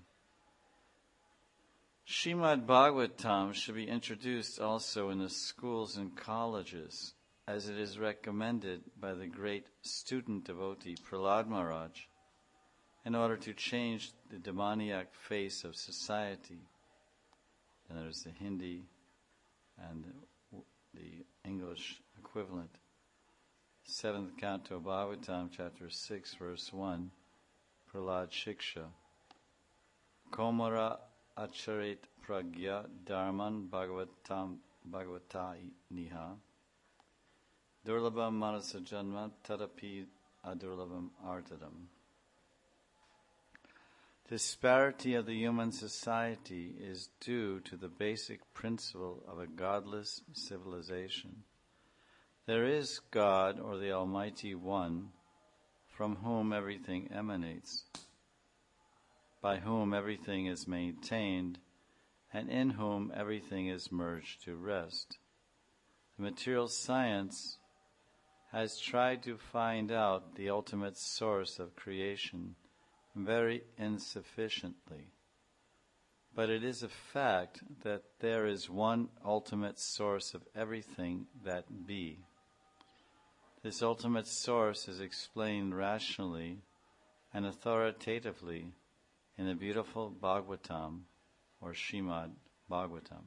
Srimad Bhagavatam should be introduced also in the schools and colleges, as it is recommended by the great student devotee Prahlad Maharaj, in order to change the demoniac face of society. and there's the Hindi and the English equivalent. Seventh Canto Bhagavatam, chapter six, verse one, Prahlad Shiksha. Komara acharit pragya dharman bhagavatam bhagavatai niha durlabham manasa janma tadapi adurlabham artadam. Disparity of the human society is due to the basic principle of a godless civilization. There is God, or the Almighty One, from whom everything emanates, by whom everything is maintained, and in whom everything is merged to rest. The material science has tried to find out the ultimate source of creation very insufficiently. But it is a fact that there is one ultimate source of everything that be. This ultimate source is explained rationally and authoritatively in the beautiful Bhagavatam, or Srimad Bhagavatam.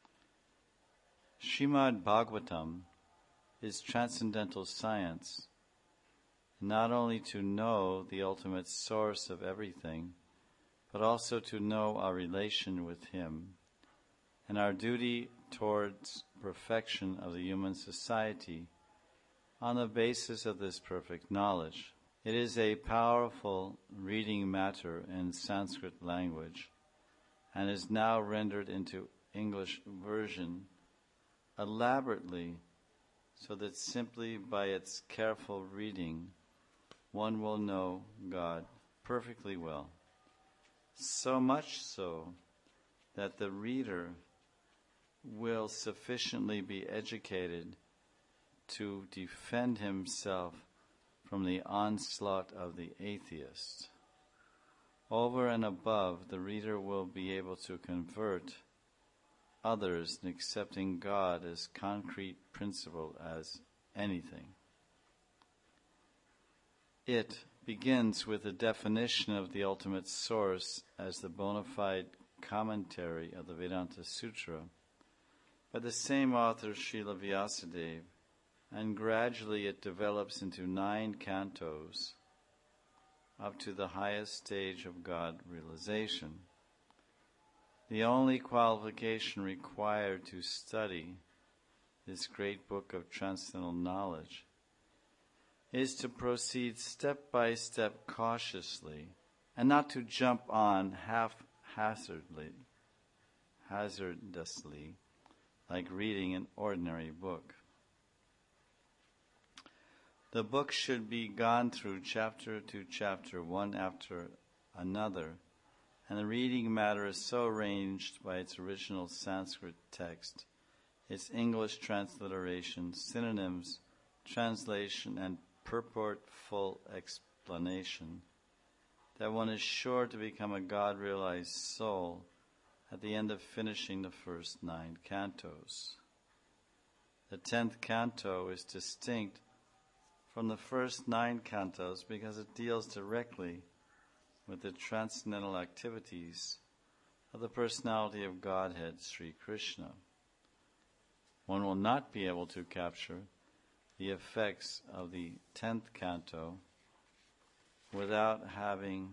Srimad Bhagavatam is transcendental science, not only to know the ultimate source of everything, but also to know our relation with Him and our duty towards perfection of the human society on the basis of this perfect knowledge. It is a powerful reading matter in Sanskrit language and is now rendered into English version elaborately so that simply by its careful reading one will know God perfectly well. So much so that the reader will sufficiently be educated to defend himself from the onslaught of the atheist. Over and above, the reader will be able to convert others in accepting God as concrete principle, as anything. It begins with a definition of the ultimate source as the bona fide commentary of the Vedanta Sutra by the same author, Srila Vyasadeva, and gradually it develops into nine cantos up to the highest stage of God realization. The only qualification required to study this great book of transcendental knowledge is to proceed step by step cautiously and not to jump on haphazardly, hazardously, like reading an ordinary book. The book should be gone through chapter to chapter, one after another, and the reading matter is so arranged by its original Sanskrit text, its English transliteration, synonyms, translation, and purportful explanation, that one is sure to become a God-realized soul at the end of finishing the first nine cantos. The tenth canto is distinct from the first nine cantos because it deals directly with the transcendental activities of the personality of Godhead, Sri Krishna. One will not be able to capture the effects of the tenth canto without having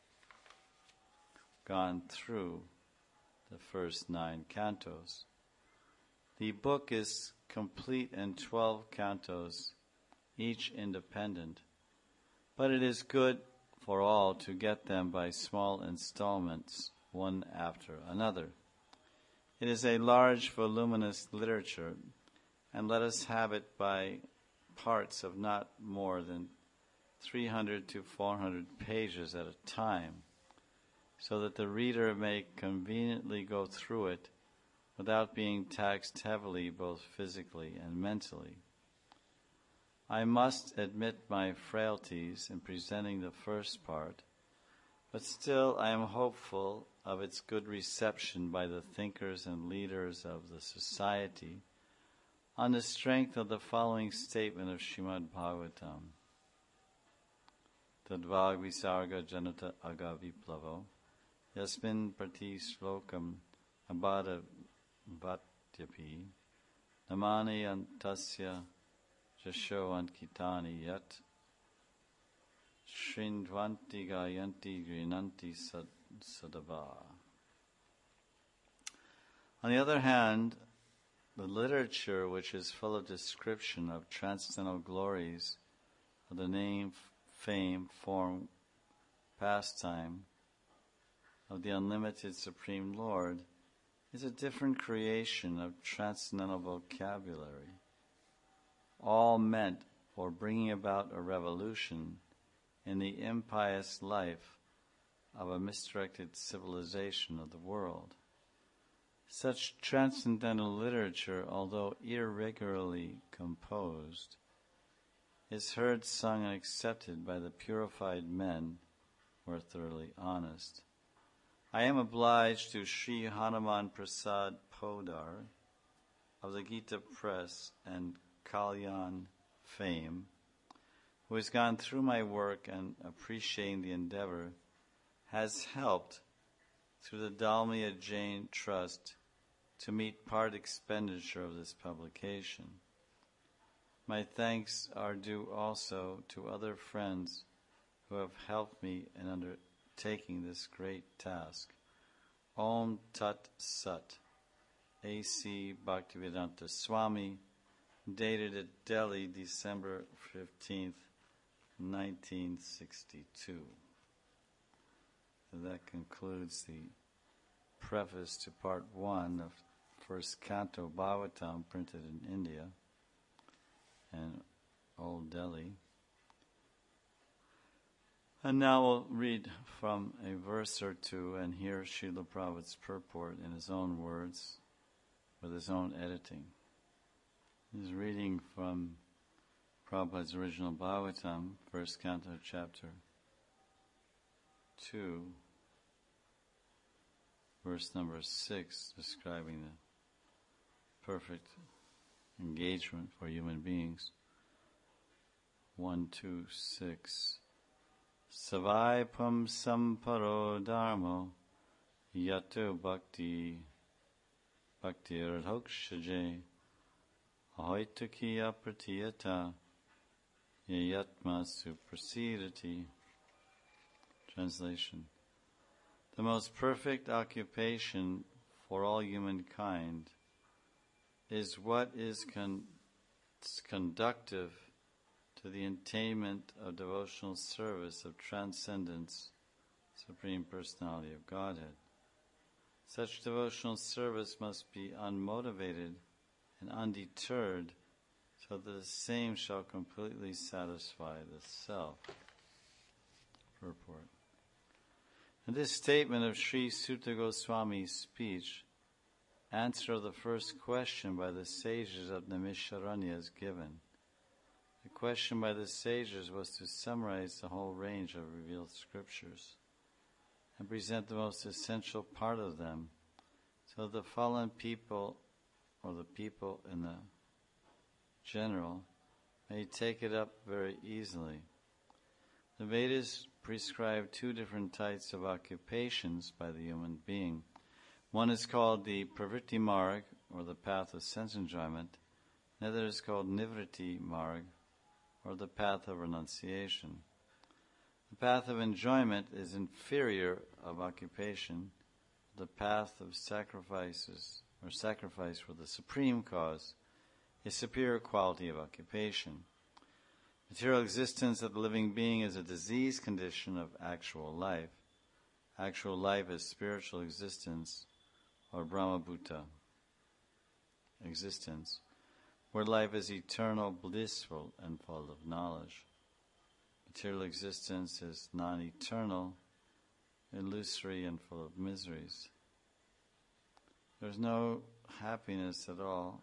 gone through the first nine cantos. The book is complete in twelve cantos, each independent, but it is good for all to get them by small installments, one after another. It is a large, voluminous literature, and let us have it by parts of not more than three hundred to four hundred pages at a time, so that the reader may conveniently go through it without being taxed heavily both physically and mentally. I must admit my frailties in presenting the first part, but still I am hopeful of its good reception by the thinkers and leaders of the society on the strength of the following statement of Srimad Bhagavatam. Tadvag visarga janata aga viplavo yasmin prati slokam abada vatyapi namani antasya jasho ankitani yat shrindvanti gayanti grinanti sad, sadava. On the other hand, the literature which is full of description of transcendental glories of the name, fame, form, pastime of the unlimited Supreme Lord is a different creation of transcendental vocabulary, all meant for bringing about a revolution in the impious life of a misdirected civilization of the world. Such transcendental literature, although irregularly composed, is heard, sung, and accepted by the purified men who are thoroughly honest. I am obliged to Sri Hanuman Prasad Podar of the Gita Press and Kalyan fame, who has gone through my work and, appreciating the endeavor, has helped, through the Dalmia Jain Trust, to meet part expenditure of this publication. My thanks are due also to other friends who have helped me in undertaking this great task. Om Tat Sat. A C Bhaktivedanta Swami, dated at Delhi, December fifteenth, nineteen sixty-two. And that concludes the preface to part one of first canto Bhagavatam, printed in India and Old Delhi. And now we'll read from a verse or two and hear Srila Prabhupada's purport in his own words, with his own editing. He's reading from Prabhupada's original Bhagavatam, first canto, chapter two, verse number six, describing the perfect engagement for human beings. One, two, six. Savaipam samparo dharmo yato bhakti bhakti radhokshaje ahoitakiya pratiyata yayatma suprasidati. Translation. The most perfect occupation for all humankind is what is con- conductive to the attainment of devotional service of transcendence, Supreme Personality of Godhead. Such devotional service must be unmotivated and undeterred, so that the same shall completely satisfy the self. Purport. In this statement of Sri Suta Goswami's speech, answer of the first question by the sages of Naimisharanya is given. The question by the sages was to summarize the whole range of revealed scriptures and present the most essential part of them, so the fallen people, or the people in the general, may take it up very easily. The Vedas prescribe two different types of occupations by the human being. One is called the Pravritti Marg, or the path of sense enjoyment. Another is called Nivritti Marg, or the path of renunciation. The path of enjoyment is inferior of occupation. The path of sacrifices, or sacrifice for the supreme cause, is superior quality of occupation. Material existence of the living being is a disease condition of actual life. Actual life is spiritual existence, or Brahmabhuta existence, where life is eternal, blissful, and full of knowledge. Material existence is non-eternal, illusory, and full of miseries. There's no happiness at all,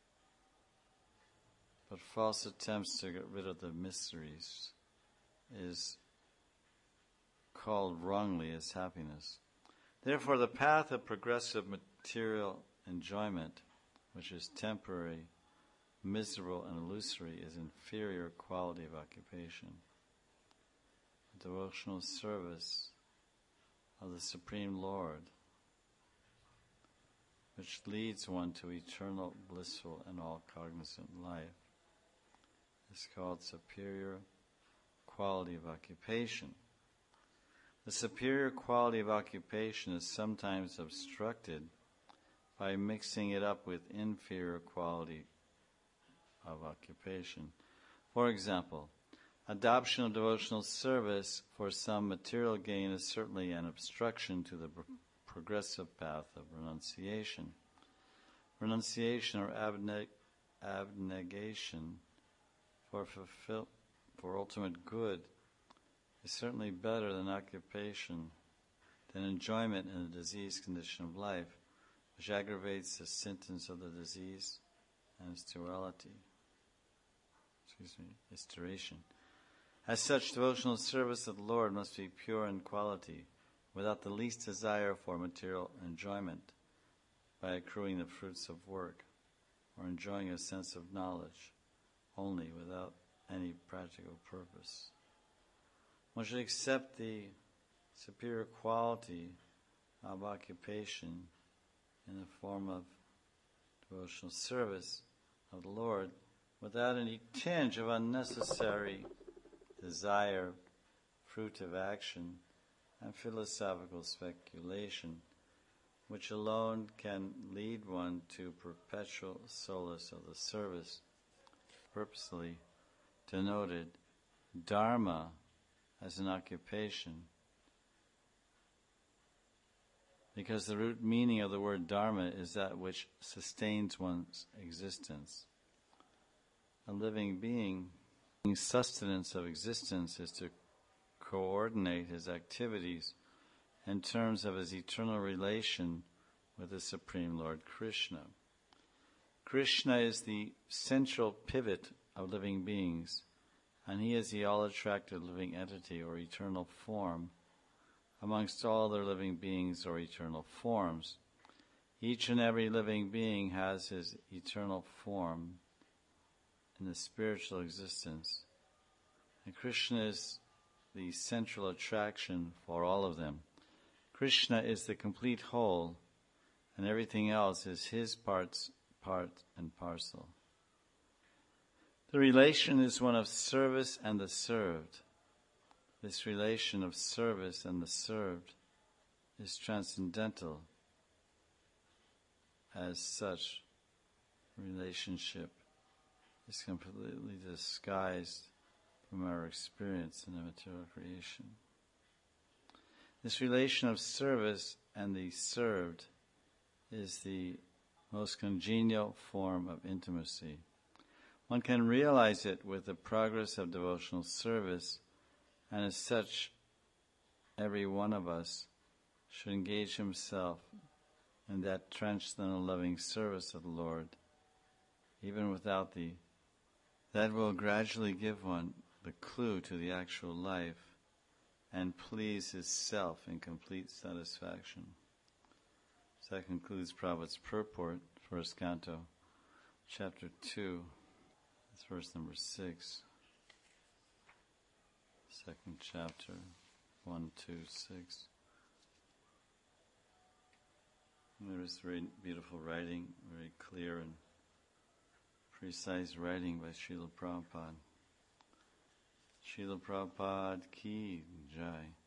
but false attempts to get rid of the miseries is called wrongly as happiness. Therefore, the path of progressive material enjoyment, which is temporary, miserable, and illusory, is inferior quality of occupation. The devotional service of the Supreme Lord which leads one to eternal, blissful, and all-cognizant life, is called superior quality of occupation. The superior quality of occupation is sometimes obstructed by mixing it up with inferior quality of occupation. For example, adoption of devotional service for some material gain is certainly an obstruction to the pro- progressive path of renunciation. Renunciation or abneg- abnegation for fulfill, for ultimate good is certainly better than occupation, than enjoyment in the diseased condition of life, which aggravates the symptoms of the disease and its duality. Excuse me, its duration. As such, devotional service of the Lord must be pure in quality, without the least desire for material enjoyment, by accruing the fruits of work, or enjoying a sense of knowledge, only without any practical purpose. One should accept the superior quality of occupation in the form of devotional service of the Lord without any tinge of unnecessary desire, fruitive action, and philosophical speculation, which alone can lead one to perpetual solace of the service. Purposely denoted dharma as an occupation, because the root meaning of the word dharma is that which sustains one's existence. A living being, sustenance of existence is to coordinate his activities in terms of his eternal relation with the Supreme Lord Krishna. Krishna is the central pivot of living beings, and he is the all-attractive living entity or eternal form amongst all other living beings or eternal forms. Each and every living being has his eternal form in the spiritual existence, and Krishna is the central attraction for all of them. Krishna is the complete whole, and everything else is his parts, part and parcel. The relation is one of service and the served. This relation of service and the served is transcendental. As such, relationship is completely disguised from our experience in the material creation. This relation of service and the served is the most congenial form of intimacy. One can realize it with the progress of devotional service, and as such, every one of us should engage himself in that transcendental loving service of the Lord, even without the, that will gradually give one the clue to the actual life and please his self in complete satisfaction. So that concludes Prabhupada's purport, first canto, chapter two, that's verse number six. Second chapter, one, two, six. There is very beautiful writing, very clear and precise writing by Srila Prabhupada. Srila Prabhupada ki jai.